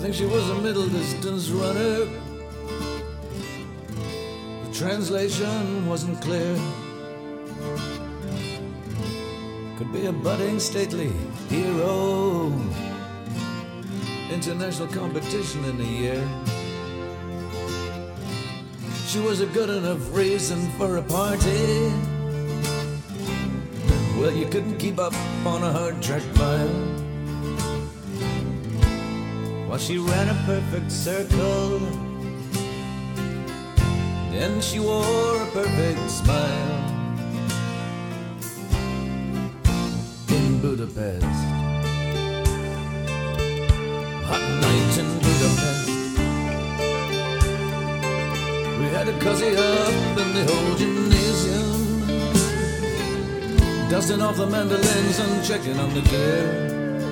think she was a middle distance runner. The translation wasn't clear. Could be a budding stately hero. International competition in a year. She was a good enough reason for a party. Well, you couldn't keep up on a hard track mile. While she ran a perfect circle, then she wore a perfect smile. In Budapest, hot night in Budapest, we had a cozy up in the old gymnasium, dusting off the mandolins and checking on the gear.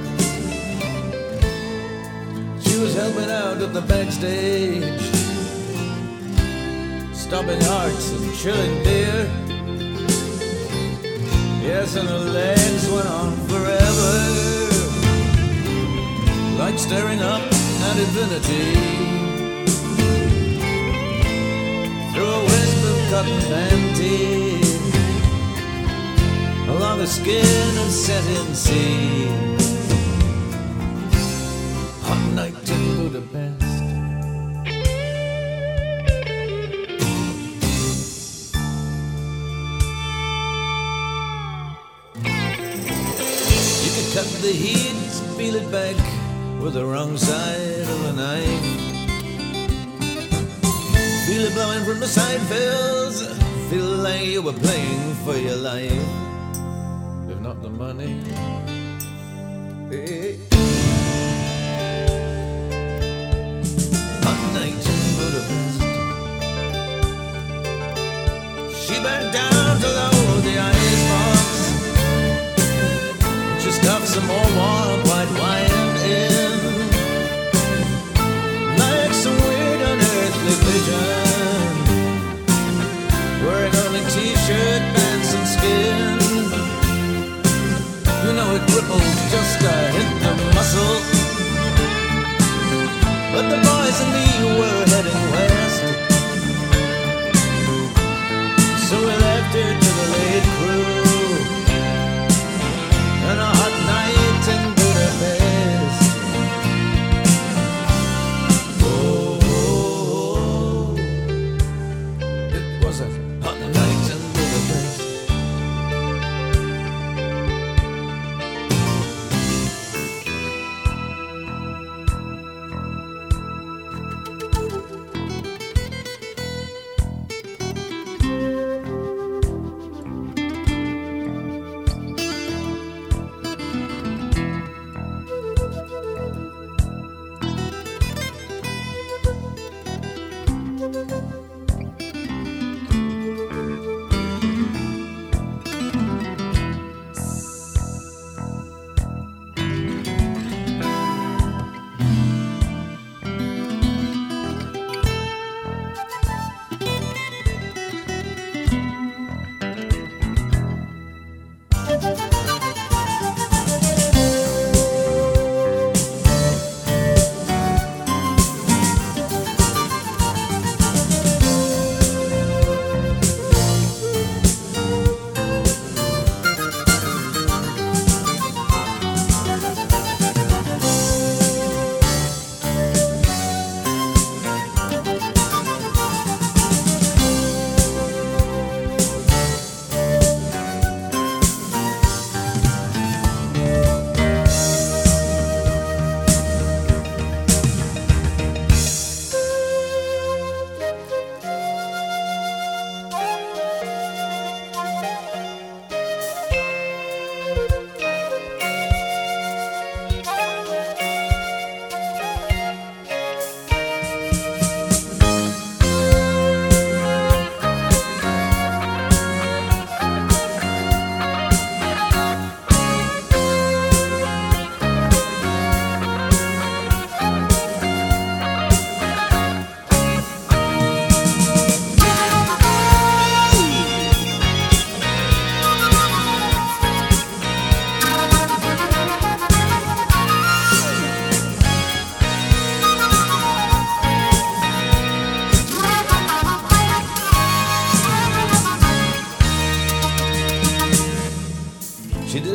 She was helping out at the backstage, stopping hearts and chilling beer. Yes, and her legs went on forever, like staring up at infinity. Through a wisp of cotton panties, along the skin of setting sea. Hot night in Budapest. You could cut the heat, peel it back with the wrong side of a knife. Feel it blowing from the side fills, feel like you were playing for your life. If not the money, hey. Hot night in Budapest. She bent down to load the icebox. She stuffed some more warm white wine in, like some weird unearthly vision, wearing only t-shirt, pants and skin. You know it ripples just to hit the muscle. But the boys and me were heading west, so we left her to the late crew and a hot night in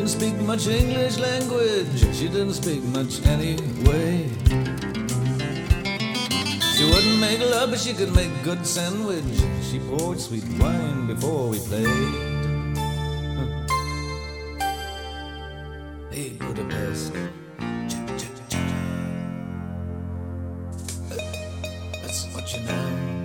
speak much English language, she didn't speak much anyway. She wouldn't make love, but she could make good sandwich. She poured sweet wine before we played. Hey, Budapest. That's what you know.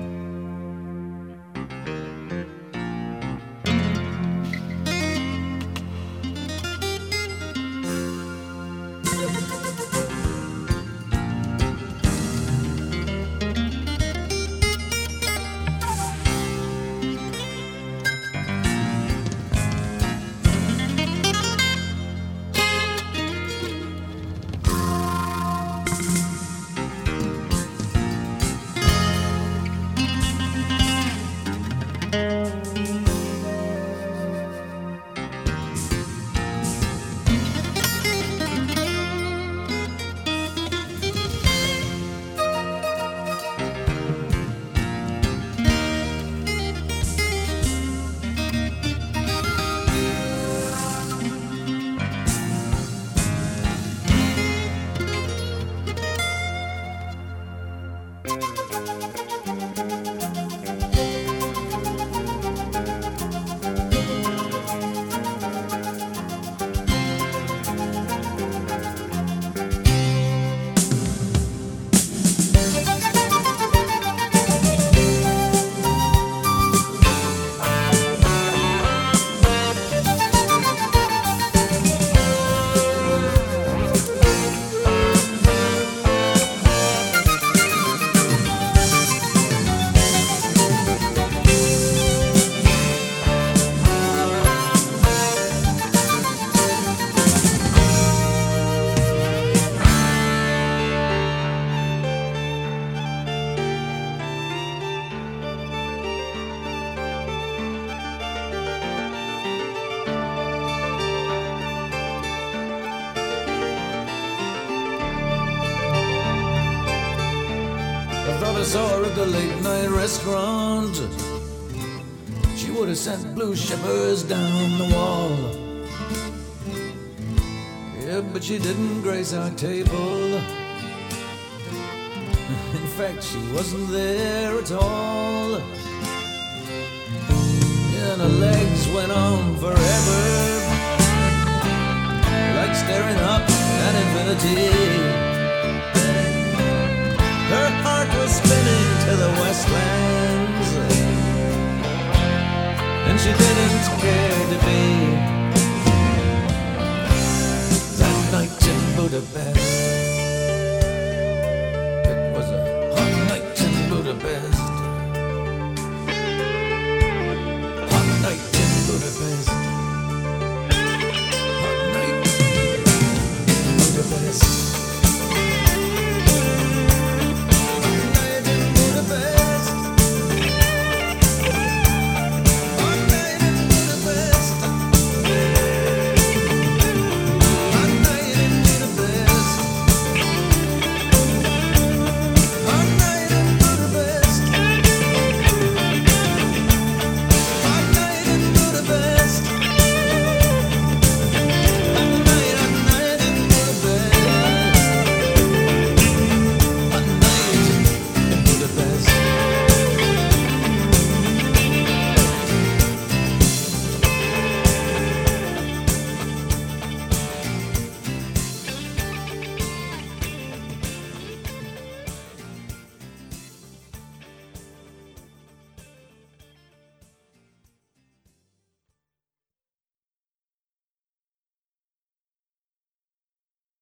I thought I saw her at the late night restaurant. She would have sent blue shimmers down the wall. Yeah, but she didn't grace our table. In fact, she wasn't there at all. And her legs went on forever, like staring up at infinity. Her heart was spinning to the westlands, and she didn't care to be. That night in Budapest,